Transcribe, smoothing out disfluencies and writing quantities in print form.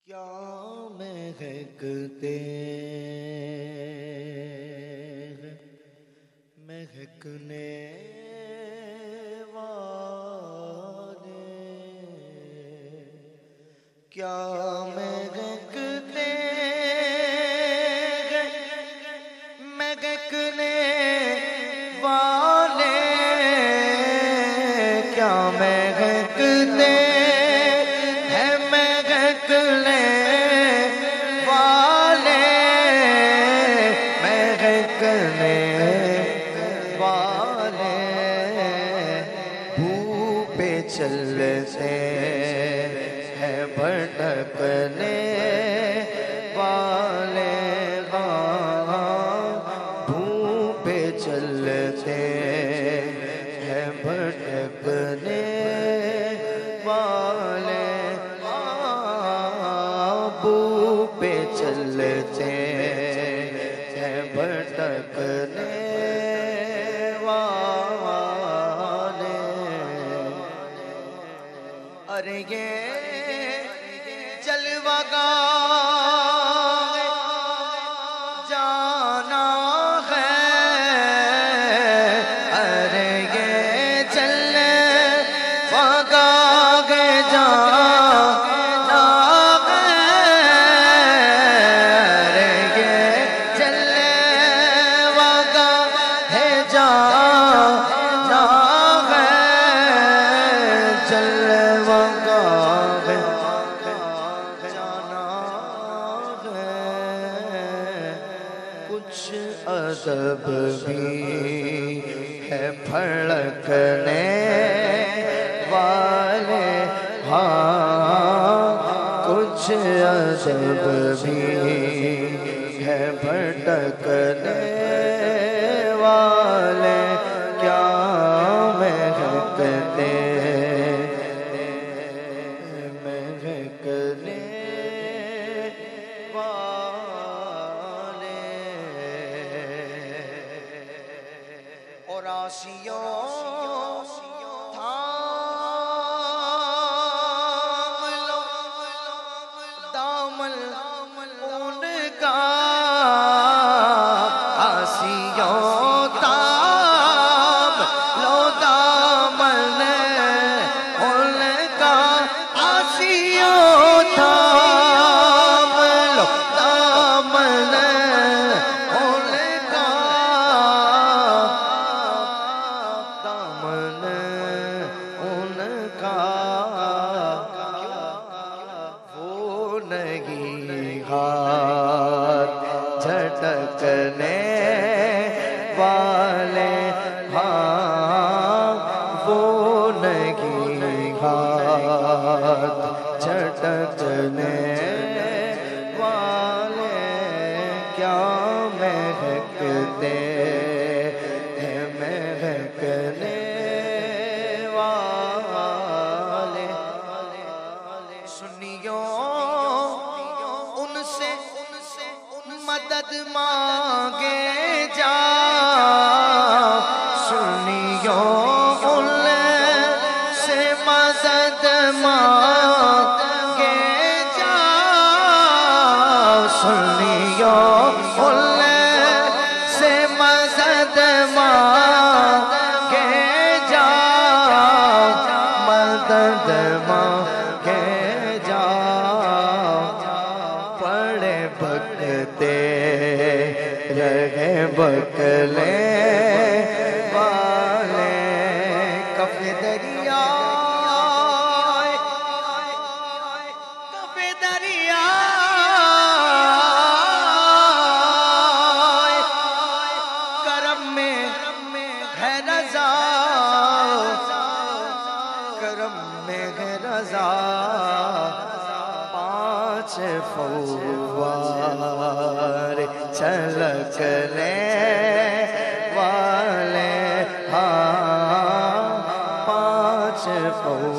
کیا مہکتے مہکنے والے، کیا مہکتے مہکنے والے، کیا مہکتے چلتے ہیں بھٹکنے والے، بھوں پہ چلتے ہیں بھٹکنے والے، بھوں پہ چلتے ہیں بھٹکنے ارے یہ جلوہ گاہ جانا ہے، ارے یہ جلوہ گاہ جانا ہے، ارے یہ جلوہ گاہ جانا ہے، جلوہ ادب بھی ہے پھڑکنے والے، ہاں کچھ ادب بھی ہے بھٹکنے والے، کیا مہکتے مہکنے آسیوں تھام لو دامن ان کا، آسیوں تھام لو دامن ان کا، آسیوں تھام لو دامن جھٹکنے والے، ہاں وہ نہیں ہاتھ جھٹکنے والے، کیا مہکتے ہیں مہکنے والے، سنیو ان سے مدد مانگے جا، سنیو ان سے مدد مانگے جا، سنیو ان سے مدد مانگے جا، مدد مانگے جا، پڑے بھگتے رہے بکلے والے، کف دریا کف دریا کرم میں ہے رضا، کرم میں ہے رضا، پانچ فوار چھلکنے والے، ہاں پانچ فوار